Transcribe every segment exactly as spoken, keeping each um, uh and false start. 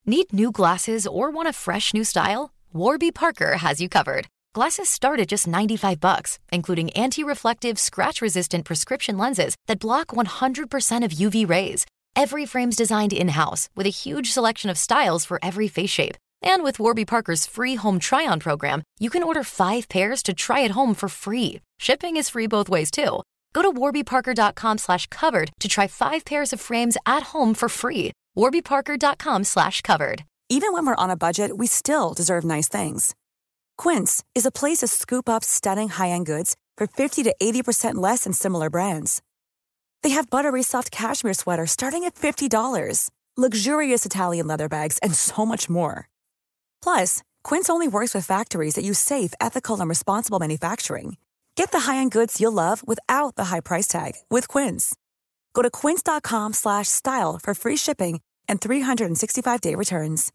Need new glasses or want a fresh new style? Warby Parker has you covered. Glasses start at just ninety-five bucks, including anti-reflective, scratch-resistant prescription lenses that block one hundred percent of U V rays. Every frame's designed in-house with a huge selection of styles for every face shape. And with Warby Parker's free home try-on program, you can order five pairs to try at home for free. Shipping is free both ways, too. Go to warbyparker.com slash covered to try five pairs of frames at home for free. warbyparker.com slash covered. Even when we're on a budget, we still deserve nice things. Quince is a place to scoop up stunning high-end goods for fifty to eighty percent less than similar brands. They have buttery soft cashmere sweaters starting at fifty dollars, luxurious Italian leather bags, and so much more. Plus, Quince only works with factories that use safe, ethical, and responsible manufacturing. Get the high-end goods you'll love without the high price tag with Quince. Go to quince.com slash style for free shipping and three sixty-five day returns.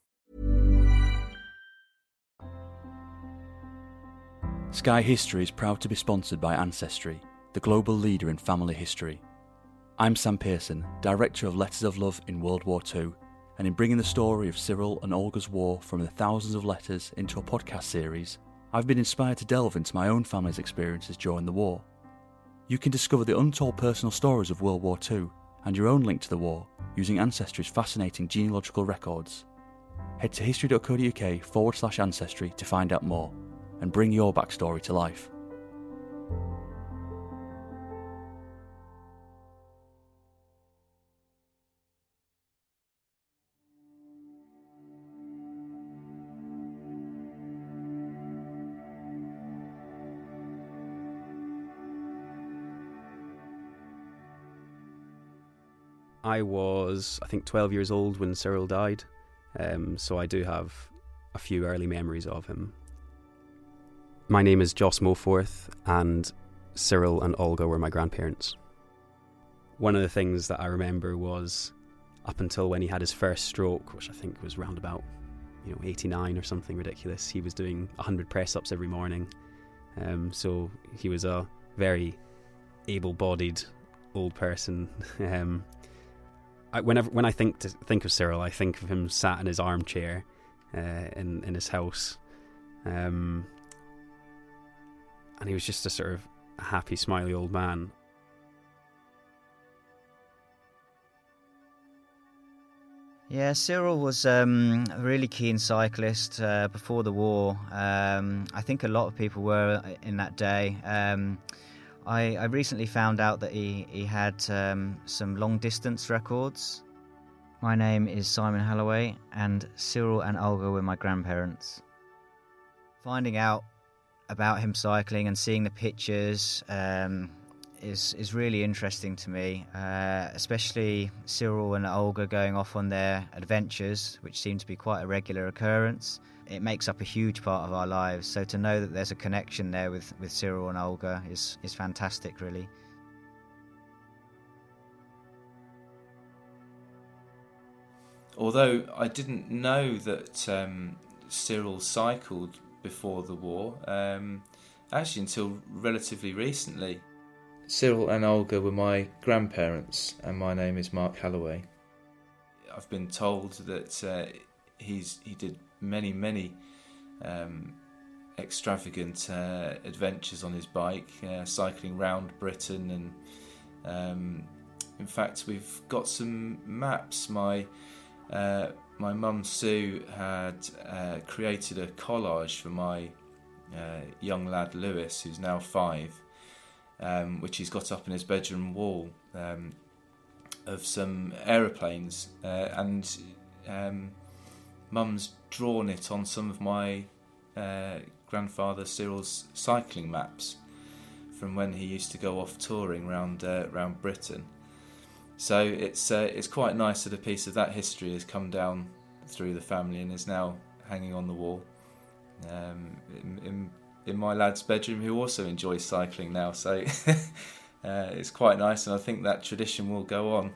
Sky History is proud to be sponsored by Ancestry, the global leader in family history. I'm Sam Pearson, Director of Letters of Love in World War Two, and in bringing the story of Cyril and Olga's war from the thousands of letters into a podcast series, I've been inspired to delve into my own family's experiences during the war. You can discover the untold personal stories of World War Two and your own link to the war using Ancestry's fascinating genealogical records. Head to history.co.uk forward slash ancestry to find out more and bring your backstory to life. I was, I think, twelve years old when Cyril died, um, so I do have a few early memories of him. My name is Joss Moforth, and Cyril and Olga were my grandparents. One of the things that I remember was up until when he had his first stroke, which I think was round about, you know, eighty-nine or something ridiculous, he was doing one hundred press-ups every morning. Um, so he was a very able-bodied old person. um, I, whenever when I think to think of Cyril, I think of him sat in his armchair uh, in in his house, um, and he was just a sort of happy, smiley old man. Yeah, Cyril was um, a really keen cyclist uh, before the war. Um, I think a lot of people were in that day. Um, I, I recently found out that he, he had um, some long-distance records. My name is Simon Halloway, and Cyril and Olga were my grandparents. Finding out about him cycling and seeing the pictures um, is is really interesting to me, uh, especially Cyril and Olga going off on their adventures, which seem to be quite a regular occurrence. It makes up a huge part of our lives, so to know that there's a connection there with, with Cyril and Olga is, is fantastic, really. Although I didn't know that um, Cyril cycled before the war, um, actually until relatively recently. Cyril and Olga were my grandparents, and my name is Mark Halloway. I've been told that uh, he's he did many, many um, extravagant uh, adventures on his bike, uh, cycling round Britain, and um, in fact we've got some maps. My uh, my mum Sue had uh, created a collage for my uh, young lad Lewis, who's now five, um, which he's got up in his bedroom wall, um, of some aeroplanes, uh, and um, Mum's drawn it on some of my uh, grandfather Cyril's cycling maps from when he used to go off touring around uh, around Britain. So it's uh, it's quite nice that a piece of that history has come down through the family and is now hanging on the wall um, in, in in my lad's bedroom, who also enjoys cycling now. So uh, it's quite nice, and I think that tradition will go on.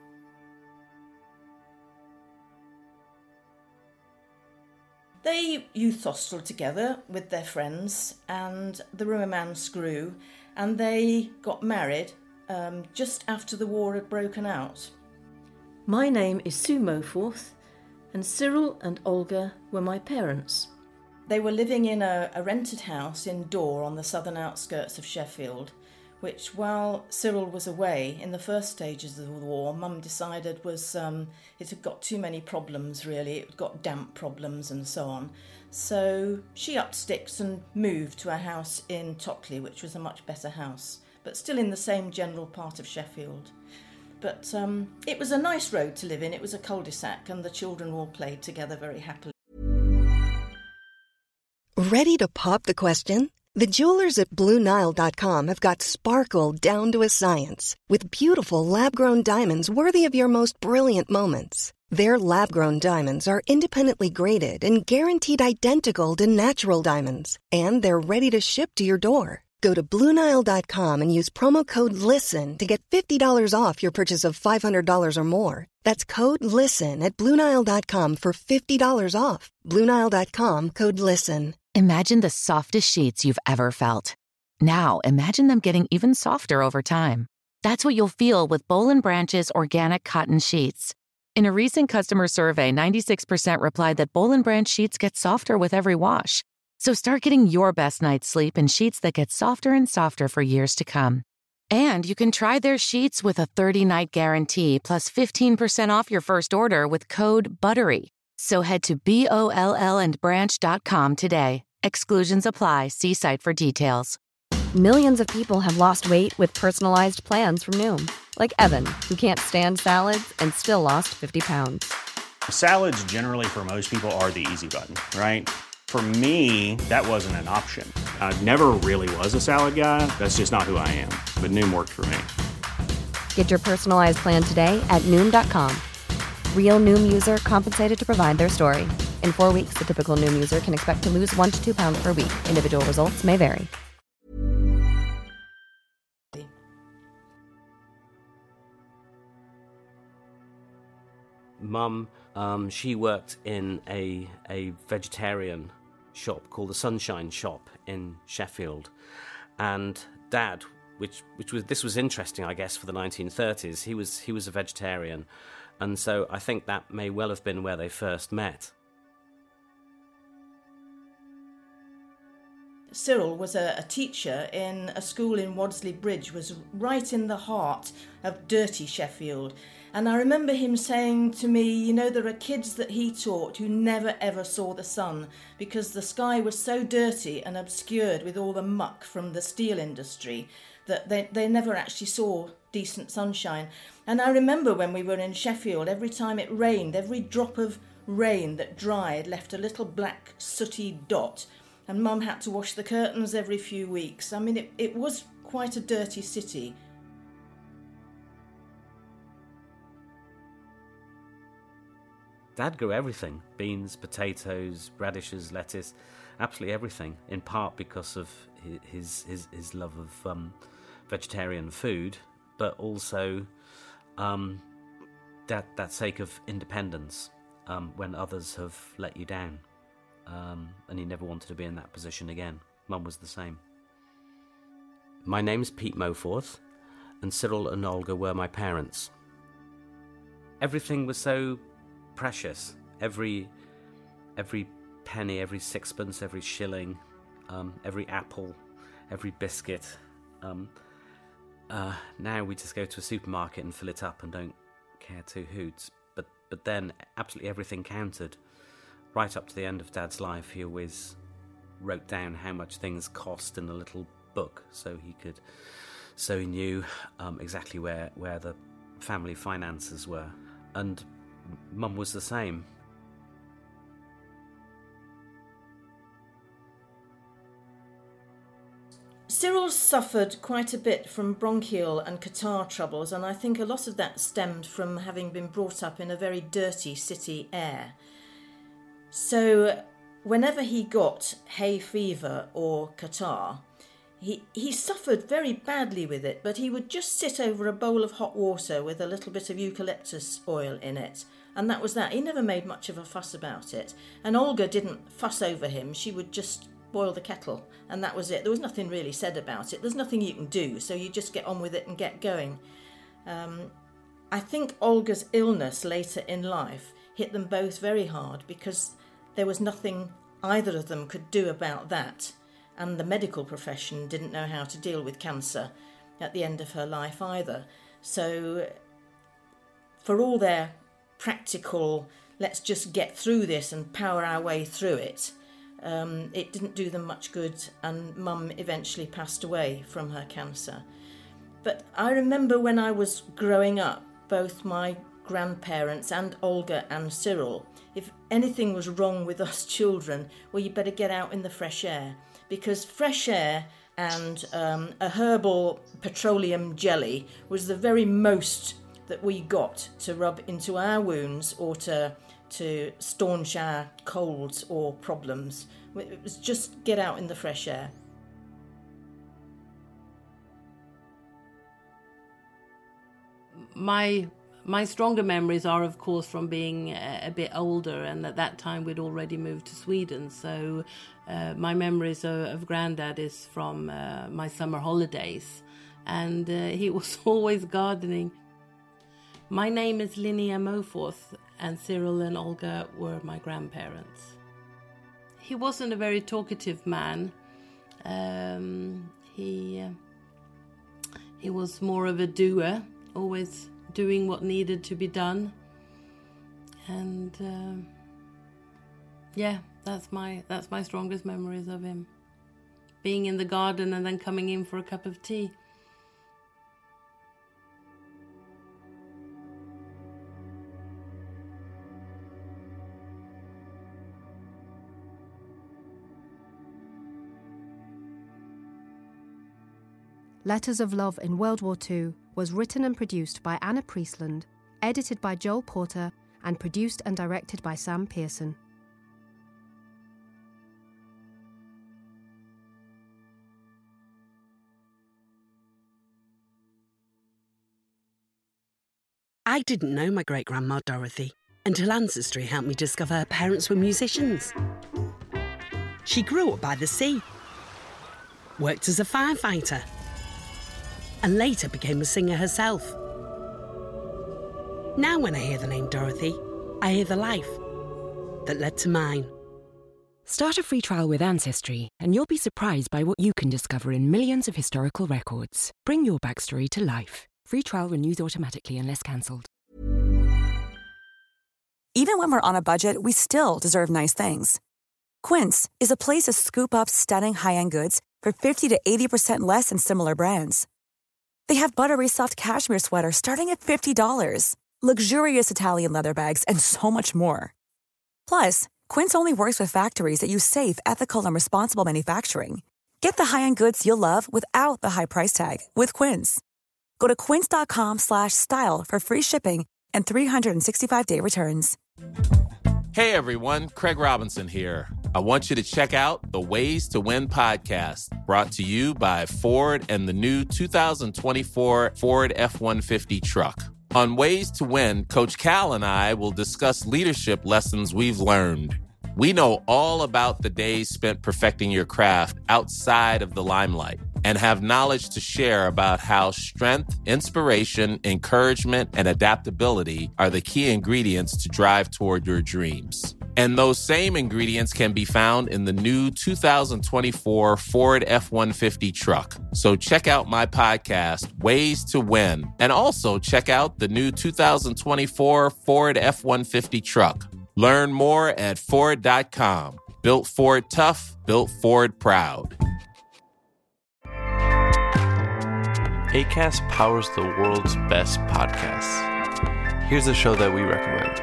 They youth hosteled together with their friends, and the romance grew, and they got married um, just after the war had broken out. My name is Sue Moforth, And Cyril and Olga were my parents. They were living in a, a rented house in Dore on the southern outskirts of Sheffield, which, while Cyril was away in the first stages of the war, Mum decided was um, it had got too many problems, really. It had got damp problems and so on. So she upped sticks and moved to a house in Tockley, which was a much better house, but still in the same general part of Sheffield. But um, it was a nice road to live in. It was a cul-de-sac, and the children all played together very happily. Ready to pop the question? The jewelers at Blue Nile dot com have got sparkle down to a science with beautiful lab-grown diamonds worthy of your most brilliant moments. Their lab-grown diamonds are independently graded and guaranteed identical to natural diamonds, and they're ready to ship to your door. Go to Blue Nile dot com and use promo code LISTEN to get fifty dollars off your purchase of five hundred dollars or more. That's code LISTEN at Blue Nile dot com for fifty dollars off. Blue Nile dot com, code LISTEN. Imagine the softest sheets you've ever felt. Now, imagine them getting even softer over time. That's what you'll feel with Boll and Branch's organic cotton sheets. In a recent customer survey, ninety-six percent replied that Boll and Branch sheets get softer with every wash. So start getting your best night's sleep in sheets that get softer and softer for years to come. And you can try their sheets with a thirty-night guarantee plus fifteen percent off your first order with code BUTTERY. So head to B O L L and branch dot com today. Exclusions apply. See site for details. Millions of people have lost weight with personalized plans from Noom. Like Evan, who can't stand salads and still lost fifty pounds. Salads generally for most people are the easy button, right? For me, that wasn't an option. I never really was a salad guy. That's just not who I am. But Noom worked for me. Get your personalized plan today at Noom dot com. Real Noom user compensated to provide their story. In four weeks, the typical Noom user can expect to lose one to two pounds per week. Individual results may vary. Mum, um, she worked in a a vegetarian shop called the Sunshine Shop in Sheffield, and Dad, which which was this was interesting, I guess, for the nineteen thirties. He was he was a vegetarian, and so I think that may well have been where they first met. Cyril was a, a teacher in a school in Wadsley Bridge, was right in the heart of dirty Sheffield. And I remember him saying to me, you know, there are kids that he taught who never ever saw the sun because the sky was so dirty and obscured with all the muck from the steel industry that they, they never actually saw decent sunshine. And I remember when we were in Sheffield, every time it rained, every drop of rain that dried left a little black sooty dot, and Mum had to wash the curtains every few weeks. I mean, it, it was quite a dirty city. Dad grew everything: beans, potatoes, radishes, lettuce, absolutely everything, in part because of his his, his love of um, vegetarian food, but also um, that, that sake of independence um, when others have let you down. Um, and he never wanted to be in that position again. Mum was the same. My name's Pete Moforth, and Cyril and Olga were my parents. Everything was so precious. Every every penny, every sixpence, every shilling, um, every apple, every biscuit. Um, uh, now we just go to a supermarket and fill it up and don't care two hoots. But but then absolutely everything counted. Right up to the end of Dad's life, he always wrote down how much things cost in a little book, so he could, so he knew um, exactly where where the family finances were. And Mum was the same. Cyril suffered quite a bit from bronchial and catarrh troubles, and I think a lot of that stemmed from having been brought up in a very dirty city air. So whenever he got hay fever or catarrh, he, he suffered very badly with it, but he would just sit over a bowl of hot water with a little bit of eucalyptus oil in it, and that was that. He never made much of a fuss about it. And Olga didn't fuss over him. She would just boil the kettle, and that was it. There was nothing really said about it. There's nothing you can do, so you just get on with it and get going. Um, I think Olga's illness later in life hit them both very hard because there was nothing either of them could do about that. And the medical profession didn't know how to deal with cancer at the end of her life either. So for all their practical, let's just get through this and power our way through it, um, it didn't do them much good, and Mum eventually passed away from her cancer. But I remember when I was growing up, both my grandparents and Olga and Cyril, if anything was wrong with us children, well, you better get out in the fresh air, because fresh air and um, a herbal petroleum jelly was the very most that we got to rub into our wounds or to to staunch our colds or problems. It was just get out in the fresh air. My my stronger memories are, of course, from being a, a bit older, and at that time we'd already moved to Sweden. So uh, my memories of, of Grandad is from uh, my summer holidays, and uh, he was always gardening. My name is Linnea Moforth, and Cyril and Olga were my grandparents. He wasn't a very talkative man. Um, he uh, he was more of a doer, always doing what needed to be done. And uh, yeah, that's my that's my strongest memories of him. Being in the garden and then coming in for a cup of tea. Letters of Love in World War Two was written and produced by Anna Priestland, edited by Joel Porter, and produced and directed by Sam Pearson. I didn't know my great-grandma Dorothy until Ancestry helped me discover her parents were musicians. She grew up by the sea, worked as a firefighter, and later became a singer herself. Now when I hear the name Dorothy, I hear the life that led to mine. Start a free trial with Ancestry, and you'll be surprised by what you can discover in millions of historical records. Bring your backstory to life. Free trial renews automatically unless cancelled. Even when we're on a budget, we still deserve nice things. Quince is a place to scoop up stunning high-end goods for fifty to eighty percent less than similar brands. They have buttery soft cashmere sweaters starting at fifty dollars, luxurious Italian leather bags, and so much more. Plus, Quince only works with factories that use safe, ethical, and responsible manufacturing. Get the high-end goods you'll love without the high price tag with Quince. Go to quince.com slash style for free shipping and three sixty-five day returns. Hey everyone, Craig Robinson here. I want you to check out the Ways to Win podcast, brought to you by Ford and the new two thousand twenty-four Ford F one fifty truck. On Ways to Win, Coach Cal and I will discuss leadership lessons we've learned. We know all about the days spent perfecting your craft outside of the limelight and have knowledge to share about how strength, inspiration, encouragement, and adaptability are the key ingredients to drive toward your dreams. And those same ingredients can be found in the new two thousand twenty-four Ford F one fifty truck. So check out my podcast, Ways to Win, and also check out the new two thousand twenty-four Ford F one fifty truck. Learn more at Ford dot com. Built Ford tough, built Ford proud. Acast powers the world's best podcasts. Here's a show that we recommend.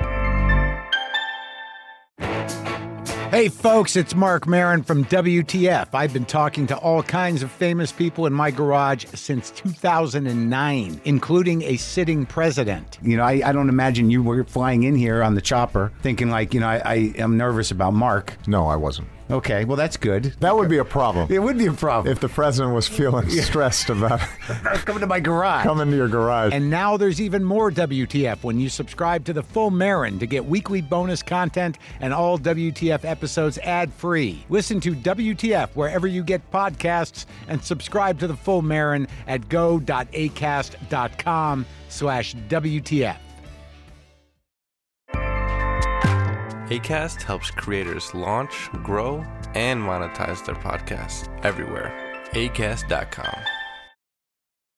Hey folks, it's Mark Maron from W T F. I've been talking to all kinds of famous people in my garage since two thousand nine, including a sitting president. You know, I, I don't imagine you were flying in here on the chopper thinking like, you know, I, I am nervous about Mark. No, I wasn't. Okay, well, that's good. That would be a problem. It would be a problem. If the president was feeling yeah. stressed about coming to my garage. Coming to your garage. And now there's even more W T F when you subscribe to the Full Marin to get weekly bonus content and all W T F episodes ad-free. Listen to W T F wherever you get podcasts and subscribe to the Full Marin at go.acast.com slash WTF. Acast helps creators launch, grow, and monetize their podcasts everywhere. acast dot com.